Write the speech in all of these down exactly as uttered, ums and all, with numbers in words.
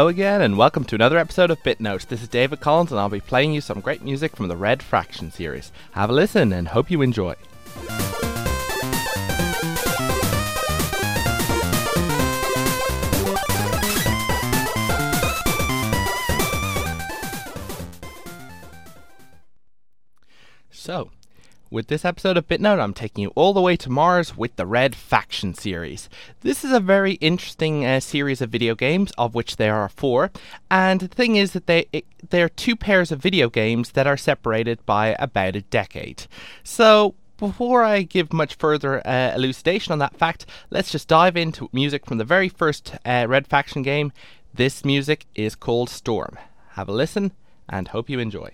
Hello again, and welcome to another episode of BitNote. This is David Collins, and I'll be playing you some great music from the Red Faction series. Have a listen, and hope you enjoy. So, with this episode of BitNote, I'm taking you all the way to Mars with the Red Faction series. This is a very interesting uh, series of video games, of which there are four. And the thing is that they it, they're two pairs of video games that are separated by about a decade. So, before I give much further uh, elucidation on that fact, let's just dive into music from the very first uh, Red Faction game. This music is called Storm. Have a listen, and hope you enjoy.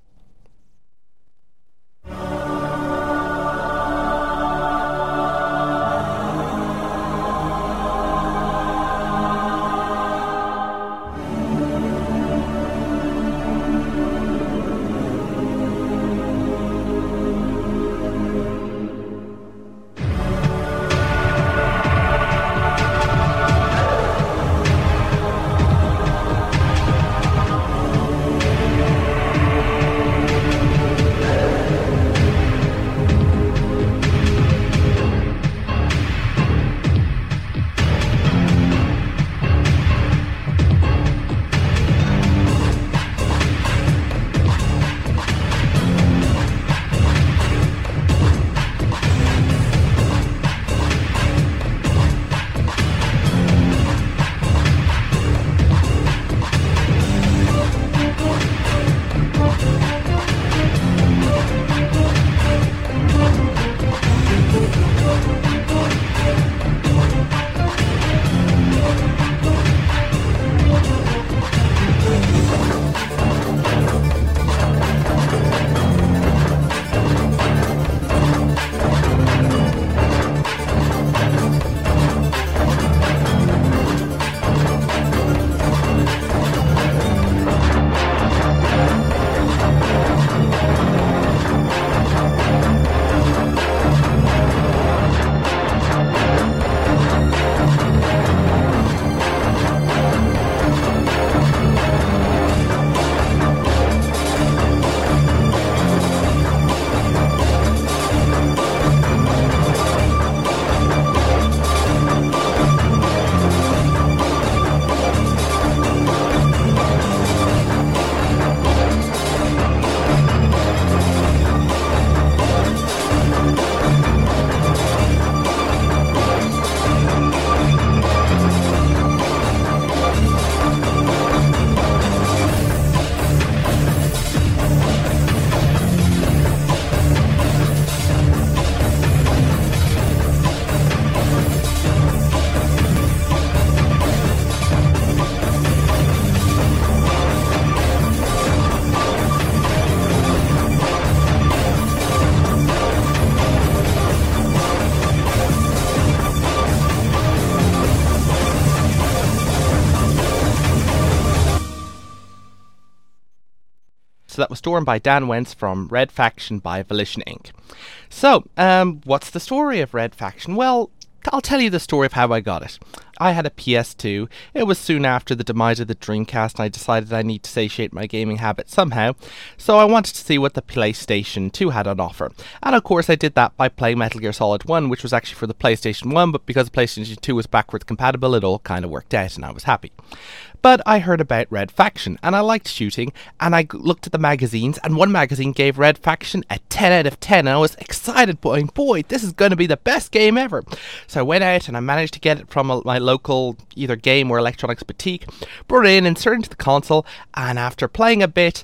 So that was Storm by Dan Wentz from Red Faction by Volition Incorporated. So, um, what's the story of Red Faction? Well, I'll tell you the story of how I got it. I had a P S two. It was soon after the demise of the Dreamcast, and I decided I need to satiate my gaming habit somehow, so I wanted to see what the PlayStation two had on offer. And of course I did that by playing Metal Gear Solid one, which was actually for the PlayStation one, but because the PlayStation two was backwards compatible, it all kind of worked out, and I was happy. But I heard about Red Faction, and I liked shooting, and I looked at the magazines, and one magazine gave Red Faction a ten out of ten, and I was excited, boy, boy, this is going to be the best game ever. So I went out, and I managed to get it from a, my local either game or electronics boutique, brought it in, inserted it into the console, and after playing a bit,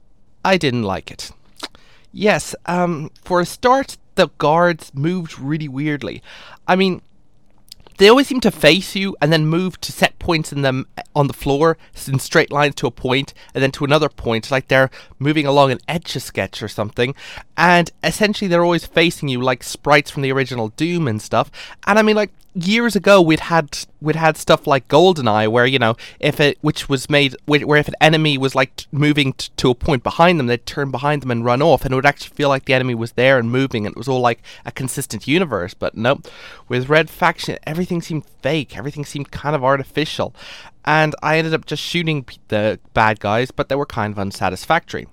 I didn't like it. Yes, um, for a start, the guards moved really weirdly. I mean, they always seem to face you and then move to set points in them on the floor in straight lines to a point and then to another point, like they're moving along an Etch-a-Sketch or something. And essentially they're always facing you like sprites from the original Doom and stuff. And I mean, like, years ago we'd had we'd had stuff like GoldenEye, where, you know, if it which was made where if an enemy was like t- moving t- to a point behind them, they'd turn behind them and run off, and it would actually feel like the enemy was there and moving, and it was all like a consistent universe. But nope, with Red Faction, everything everything seemed fake, everything seemed kind of artificial, and I ended up just shooting the bad guys, but they were kind of unsatisfactory.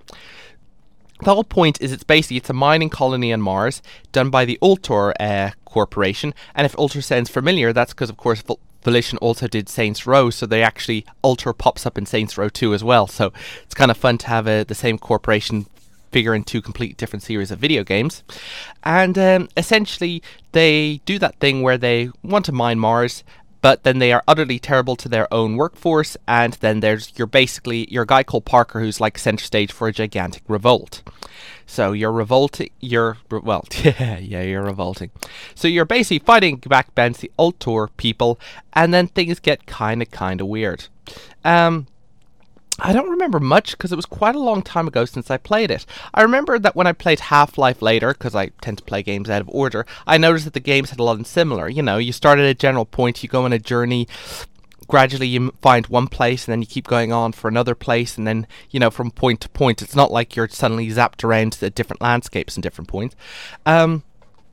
The whole point is it's basically it's a mining colony on Mars done by the Ultor uh, Corporation, and if Ultor sounds familiar, that's because of course Volition also did Saints Row, so they actually Ultor pops up in Saints Row two as well. So it's kind of fun to have uh, the same corporation figure in two completely different series of video games. And um, essentially they do that thing where they want to mine Mars, but then they are utterly terrible to their own workforce, and then there's you're basically you're a guy called Parker who's like center stage for a gigantic revolt. So you're revolting, you're, well, yeah, you're revolting. So you're basically fighting back against the Ultor people, and then things get kind of, kind of weird. Um, I don't remember much because it was quite a long time ago since I played it. I remember that when I played Half-Life later, because I tend to play games out of order, I noticed that the games had a lot of similar. You know, you start at a general point, you go on a journey, gradually you find one place and then you keep going on for another place, and then, you know, from point to point. It's not like you're suddenly zapped around to the different landscapes and different points. Um...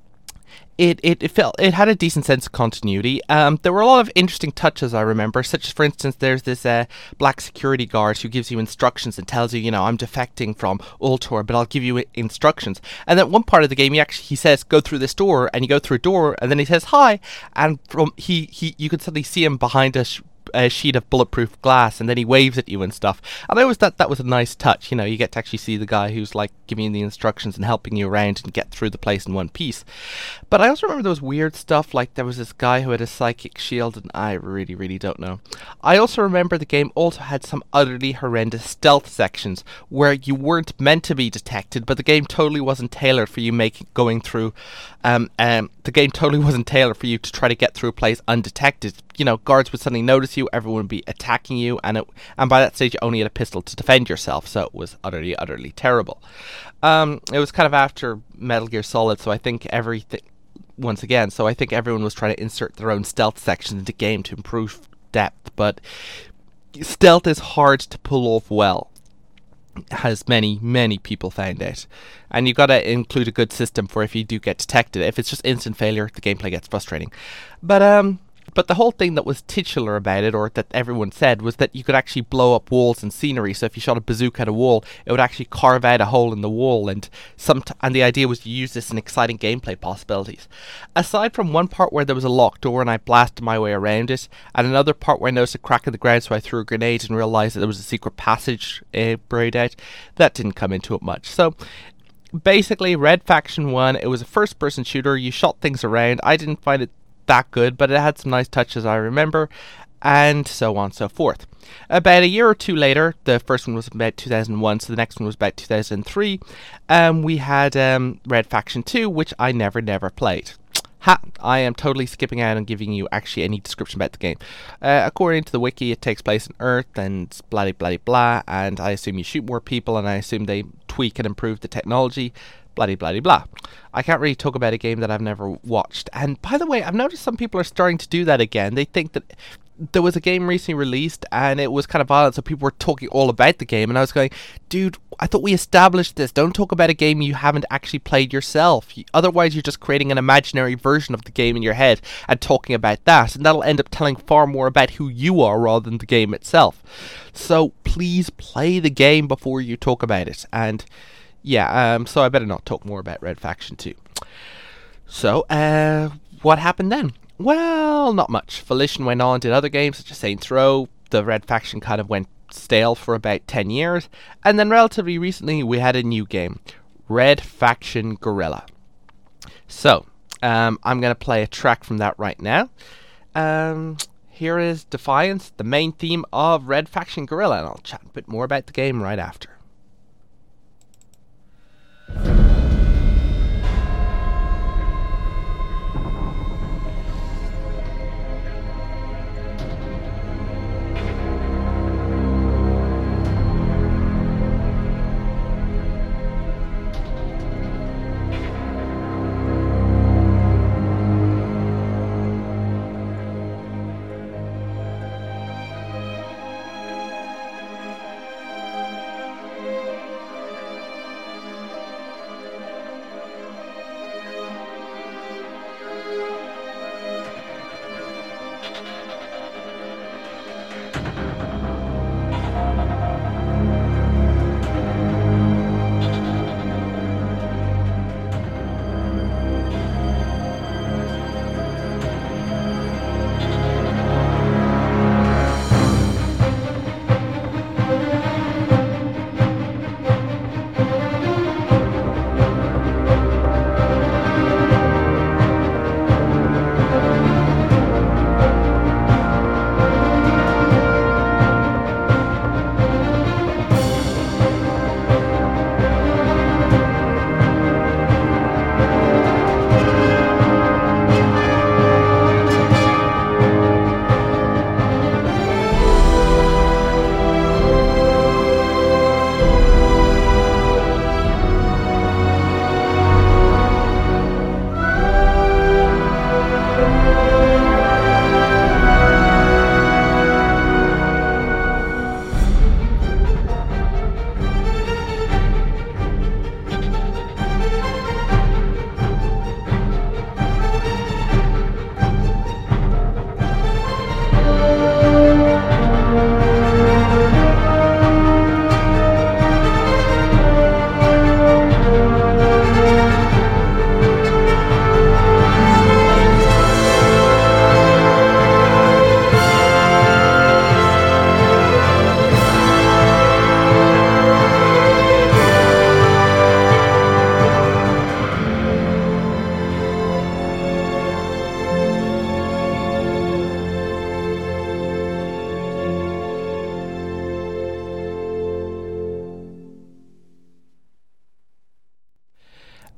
It, it it felt it had a decent sense of continuity. Um, there were a lot of interesting touches I remember, such as, for instance, there's this uh, black security guard who gives you instructions and tells you, you know, I'm defecting from Ultor, but I'll give you instructions. And then one part of the game, he actually he says, go through this door, and you go through a door, and then he says hi, and from he he you can suddenly see him behind a sh- a sheet of bulletproof glass, and then he waves at you and stuff. And I always thought that was a nice touch. You know, you get to actually see the guy who's like giving you the instructions and helping you around and get through the place in one piece. But I also remember there was weird stuff, like there was this guy who had a psychic shield, and I really, really don't know. I also remember the game also had some utterly horrendous stealth sections where you weren't meant to be detected, but the game totally wasn't tailored for you making going through. Um, um, the game totally wasn't tailored for you to try to get through a place undetected. You know, guards would suddenly notice you, everyone would be attacking you, and it, and by that stage you only had a pistol to defend yourself, so it was utterly, utterly terrible. Um, it was kind of after Metal Gear Solid, so I think everything, once again, so I think everyone was trying to insert their own stealth sections into the game to improve depth, but stealth is hard to pull off well, as many, many people found out. And you've got to include a good system for if you do get detected. If it's just instant failure, the gameplay gets frustrating. But, um... But the whole thing that was titular about it, or that everyone said, was that you could actually blow up walls and scenery. So if you shot a bazooka at a wall, it would actually carve out a hole in the wall. And some t- and the idea was to use this in exciting gameplay possibilities. Aside from one part where there was a locked door and I blasted my way around it, and another part where I noticed a crack in the ground, so I threw a grenade and realised that there was a secret passage uh, buried out, that didn't come into it much. So basically, Red Faction one, it was a first-person shooter. You shot things around. I didn't find it that good, but it had some nice touches I remember, and so on and so forth. About a year or two later, the first one was about two thousand one, so the next one was about two thousand three, um, we had um, Red Faction two, which I never, never played. Ha! I am totally skipping out on giving you actually any description about the game. Uh, according to the wiki, it takes place on Earth, and blah, blah, blah, and I assume you shoot more people, and I assume they tweak and improve the technology. Bloody, bloody, blah. I can't really talk about a game that I've never watched. And by the way, I've noticed some people are starting to do that again. They think that there was a game recently released and it was kind of violent, so people were talking all about the game. And I was going, dude, I thought we established this. Don't talk about a game you haven't actually played yourself. Otherwise, you're just creating an imaginary version of the game in your head and talking about that. And that'll end up telling far more about who you are rather than the game itself. So please play the game before you talk about it. And yeah, um, so I better not talk more about Red Faction two. So, uh, what happened then? Well, not much. Volition went on, did other games such as Saints Row. The Red Faction kind of went stale for about ten years. And then relatively recently, we had a new game, Red Faction Guerrilla. So, um, I'm going to play a track from that right now. Um, here is Defiance, the main theme of Red Faction Guerrilla, and I'll chat a bit more about the game right after.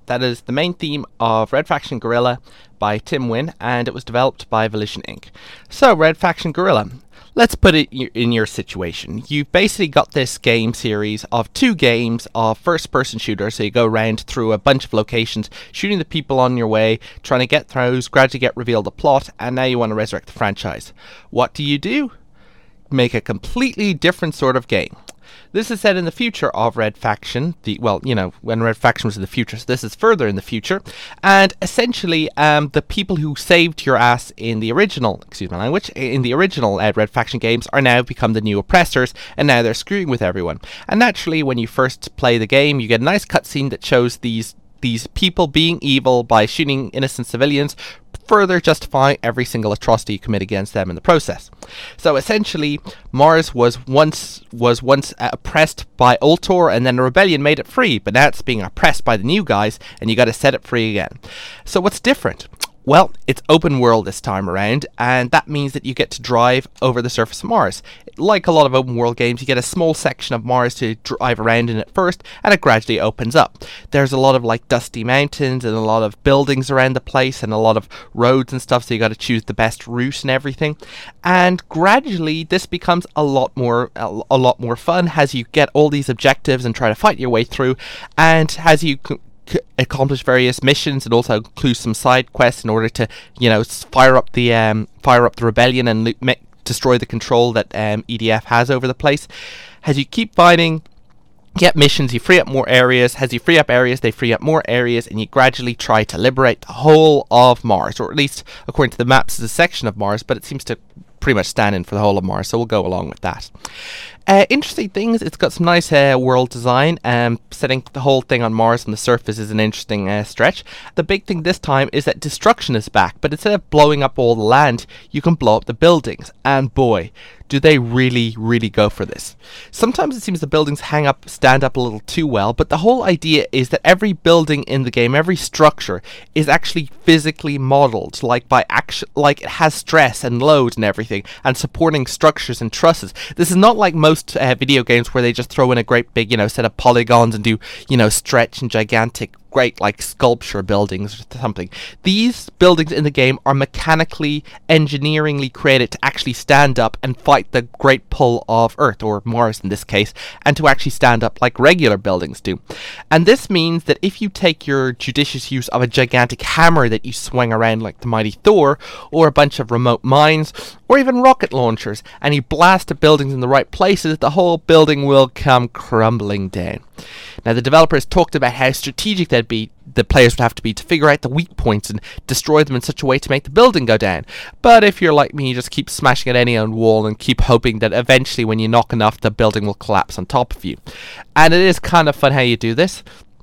That is the main theme of Red Faction Guerrilla by Tim Wynn, and it was developed by Volition Incorporated. So, Red Faction Guerrilla. Let's put it in your situation. You've basically got this game series of two games of first-person shooters. So you go around through a bunch of locations, shooting the people on your way, trying to get throws, gradually get revealed the plot, and now you want to resurrect the franchise. What do you do? Make a completely different sort of game. This is set in the future of Red Faction. The well, you know, when Red Faction was in the future, so this is further in the future. And essentially, um, the people who saved your ass in the original, excuse my language, in the original uh, Red Faction games are now become the new oppressors, and now they're screwing with everyone. And naturally, when you first play the game, you get a nice cutscene that shows these these people being evil by shooting innocent civilians, further justifying every single atrocity you commit against them in the process. So essentially, Mars was once was once uh, oppressed by Ultor, and then the rebellion made it free, but now it's being oppressed by the new guys, and you got to set it free again. So what's different? Well, it's open world this time around, and that means that you get to drive over the surface of Mars. Like a lot of open world games, you get a small section of Mars to drive around in at first, and it gradually opens up. There's a lot of like dusty mountains and a lot of buildings around the place and a lot of roads and stuff, so you got to choose the best route and everything. And gradually this becomes a lot more a, a lot more fun as you get all these objectives and try to fight your way through, and as you accomplish various missions and also include some side quests in order to, you know, fire up the um, fire up the rebellion and lo- make, destroy the control that um, E D F has over the place. As you keep fighting, get missions, you free up more areas. As you free up areas, they free up more areas, and you gradually try to liberate the whole of Mars, or at least according to the maps, it's a section of Mars, but it seems to pretty much stand in for the whole of Mars, so we'll go along with that. Uh, interesting things, it's got some nice uh, world design. Um, setting the whole thing on Mars on the surface is an interesting uh, stretch. The big thing this time is that destruction is back, but instead of blowing up all the land, you can blow up the buildings. And boy, do they really, really go for this. Sometimes it seems the buildings hang up, stand up a little too well, but the whole idea is that every building in the game, every structure, is actually physically modeled, like by action, like it has stress and load and everything, and supporting structures and trusses. This is not like most uh, video games where they just throw in a great big, you know, set of polygons and do, you know, stretch and gigantic, great like sculpture buildings or something. These buildings in the game are mechanically, engineeringly created to actually stand up and fight the great pull of Earth, or Mars in this case, and to actually stand up like regular buildings do. And this means that if you take your judicious use of a gigantic hammer that you swing around like the mighty Thor, or a bunch of remote mines, or even rocket launchers, and you blast the buildings in the right places, the whole building will come crumbling down. Now, the developers talked about how strategic they'd be, the players would have to be to figure out the weak points and destroy them in such a way to make the building go down. But if you're like me, you just keep smashing at any old wall and keep hoping that eventually when you knock enough, the building will collapse on top of you. And it is kind of fun how you do this.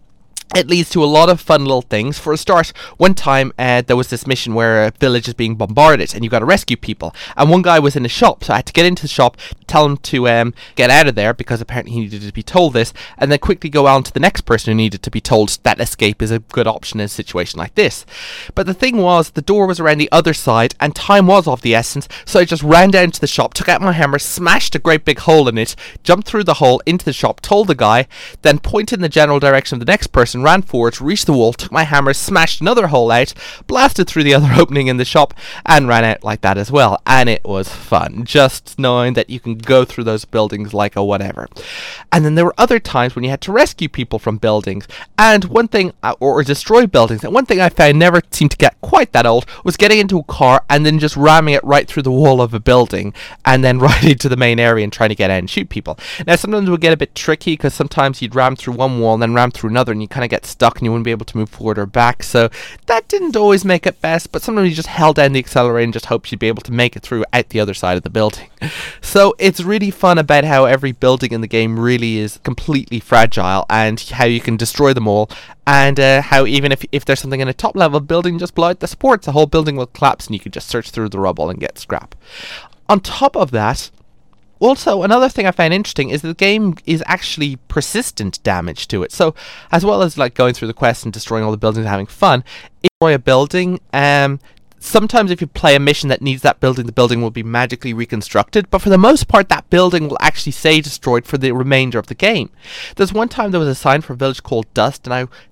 It leads to a lot of fun little things. For a start, one time uh, there was this mission where a village is being bombarded and you got to rescue people. And one guy was in a shop, so I had to get into the shop, tell him to um, get out of there because apparently he needed to be told this, and then quickly go on to the next person who needed to be told that escape is a good option in a situation like this. But the thing was, the door was around the other side and time was of the essence, so I just ran down to the shop, took out my hammer, smashed a great big hole in it, jumped through the hole into the shop, told the guy, then pointed in the general direction of the next person, ran forward, reached the wall, took my hammer, smashed another hole out, blasted through the other opening in the shop, and ran out like that as well. And it was fun, just knowing that you can go through those buildings like a whatever. And then there were other times when you had to rescue people from buildings, and one thing, or, or destroy buildings, and one thing I found never seemed to get quite that old was getting into a car and then just ramming it right through the wall of a building, and then right into the main area and trying to get out and shoot people. Now, sometimes it would get a bit tricky, because sometimes you'd ram through one wall and then ram through another, and you kind of get stuck and you wouldn't be able to move forward or back, so that didn't always make it best, but sometimes you just held down the accelerator and just hoped you'd be able to make it through out the other side of the building. So it's really fun about how every building in the game really is completely fragile, and how you can destroy them all, and uh, how even if, if there's something in a top level building, just blow out the supports, the whole building will collapse and you can just search through the rubble and get scrap. On top of that, also, another thing I find interesting is that the game is actually persistent damage to it. So, as well as like going through the quest and destroying all the buildings and having fun, if you destroy a building, um, sometimes if you play a mission that needs that building, the building will be magically reconstructed, but for the most part, that building will actually stay destroyed for the remainder of the game. There's one time there was a sign for a village called Dust, and I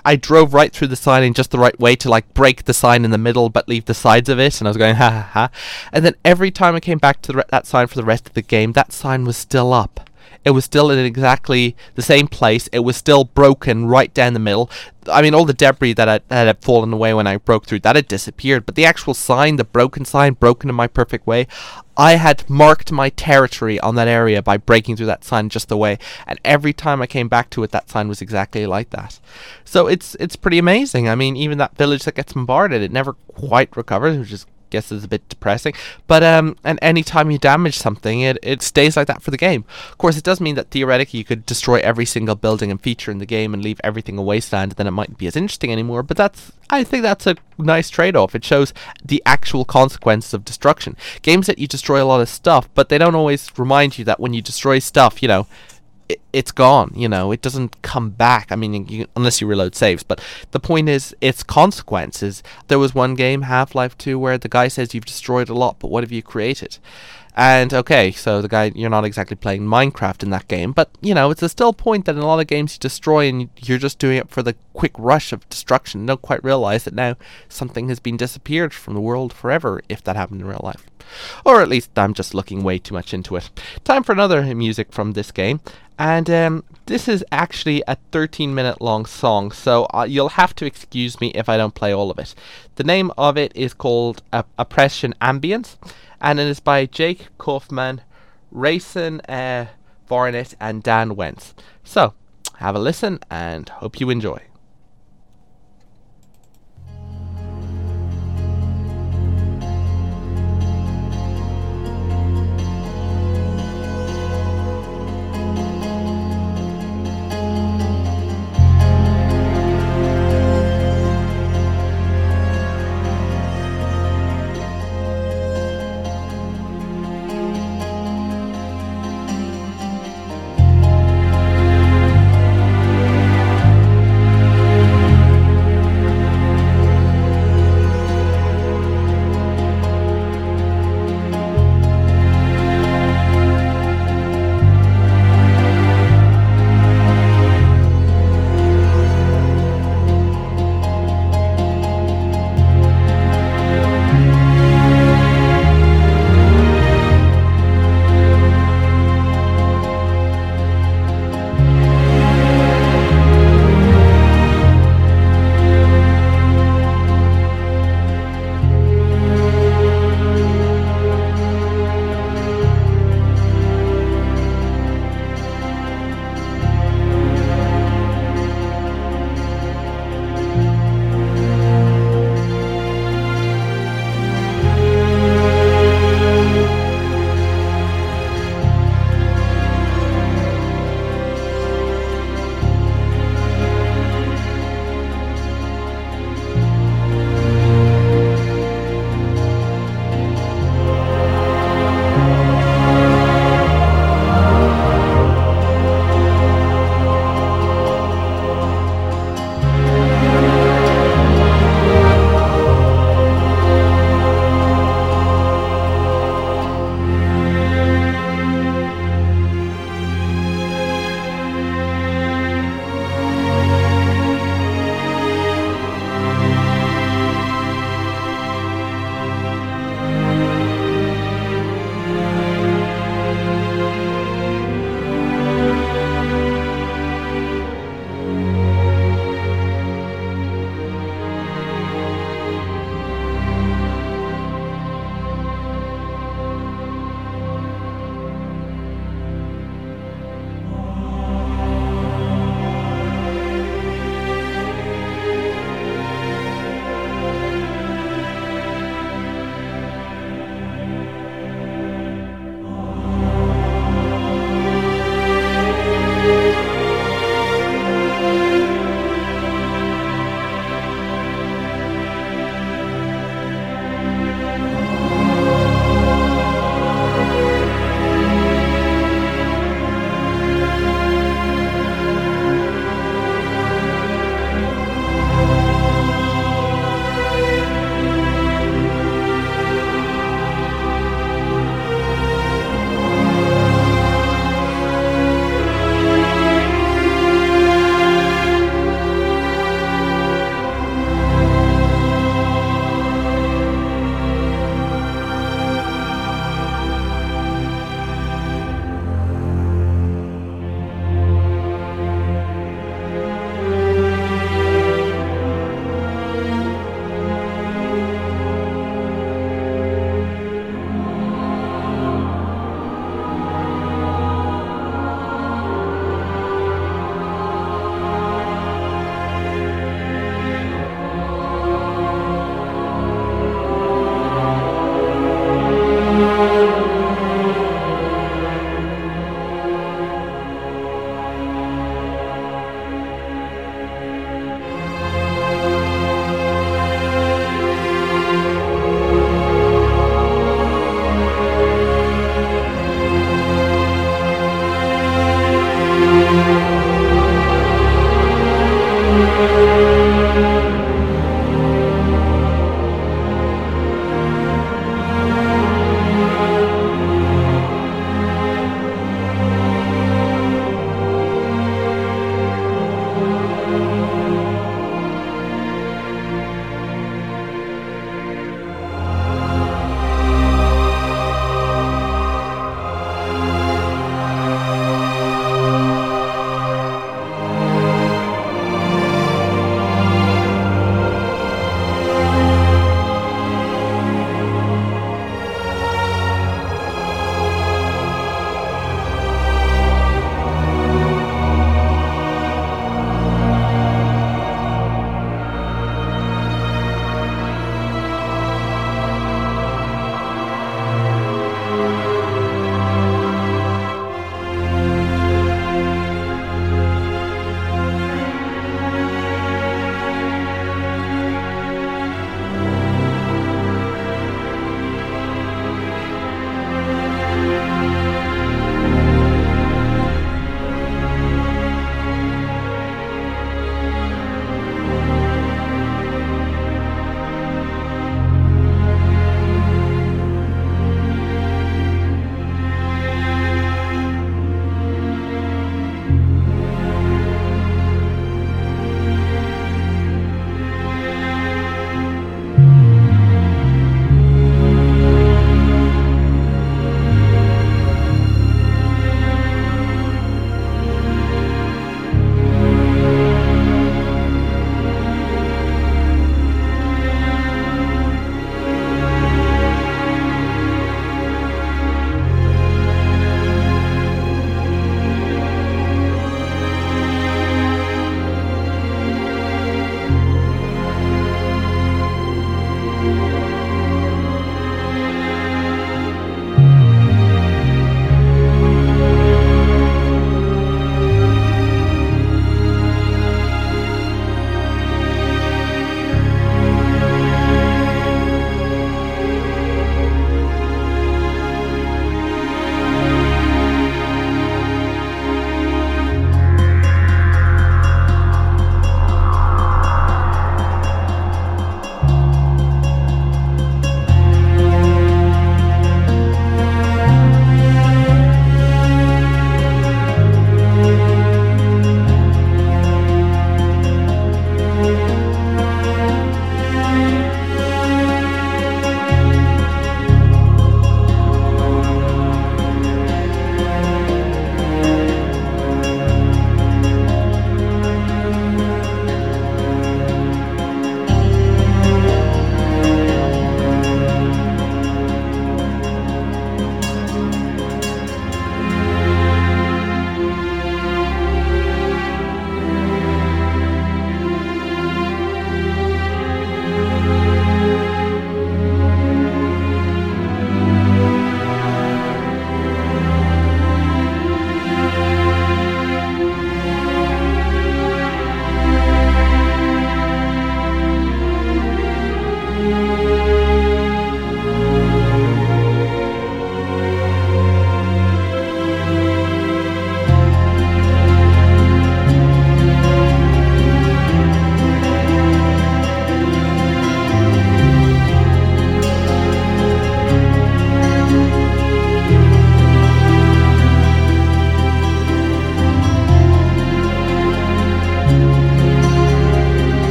I drove right through the sign in just the right way to like break the sign in the middle but leave the sides of it, and I was going ha ha ha. And then every time I came back to the re- that sign for the rest of the game, that sign was still up. It was still in exactly the same place. It was still broken right down the middle. I mean, all the debris that had, that had fallen away when I broke through, that had disappeared. But the actual sign, the broken sign, broken in my perfect way, I had marked my territory on that area by breaking through that sign just the way. And every time I came back to it, that sign was exactly like that. So it's it's pretty amazing. I mean, even that village that gets bombarded, it never quite recovers, which is guess is a bit depressing, but um and any time you damage something, it it stays like that for the game. Of course, it does mean that theoretically you could destroy every single building and feature in the game and leave everything a wasteland, then it mightn't be as interesting anymore, but that's I think that's a nice trade-off. It shows the actual consequences of destruction. Games that you destroy a lot of stuff, but they don't always remind you that when you destroy stuff, you know, it's gone, you know, it doesn't come back. I mean, you, unless you reload saves, but the point is, its consequences. There was one game, Half-Life two, where the guy says you've destroyed a lot, but what have you created? And okay, so the guy, you're not exactly playing Minecraft in that game, but you know, it's a still point that in a lot of games you destroy and you're just doing it for the quick rush of destruction. You don't quite realize that now something has been disappeared from the world forever, if that happened in real life. Or at least I'm just looking way too much into it. Time for another music from this game. And um, this is actually a thirteen minute long song, so uh, you'll have to excuse me if I don't play all of it. The name of it is called uh, Oppression Ambience, and it is by Jake Kaufman, Rayson uh, Varnett, and Dan Wentz. So, have a listen and hope you enjoy.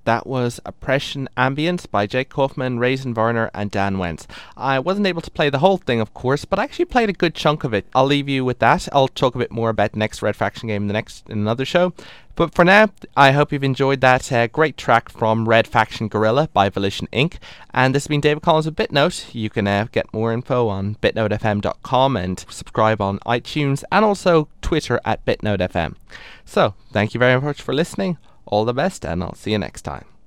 that was Oppression Ambience by Jake Kaufman, Raisin Varner, and Dan Wentz. I wasn't able to play the whole thing, of course, but I actually played a good chunk of it. I'll leave you with that. I'll talk a bit more about the next Red Faction game in the next in another show. But for now, I hope you've enjoyed that uh, great track from Red Faction Guerrilla by Volition Incorporated. And this has been David Collins with BitNote. You can uh, get more info on bitnote f m dot com and subscribe on iTunes and also Twitter at bitnote f m. So, thank you very much for listening. All the best, and I'll see you next time.